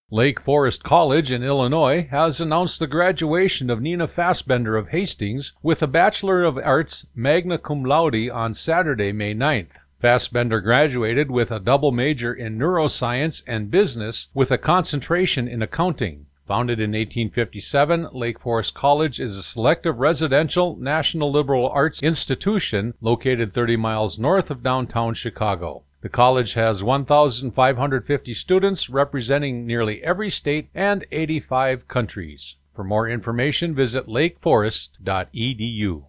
Lake Forest College in Illinois has announced the graduation of Nina Fassbender of Hastings with a Bachelor of Arts magna cum laude on Saturday, May 9th. Fassbender graduated with a double major in neuroscience and business with a concentration in accounting. Founded in 1857, Lake Forest College is a selective residential national liberal arts institution located 30 miles north of downtown Chicago. The college has 1,550 students representing nearly every state and 85 countries. For more information, visit lakeforest.edu.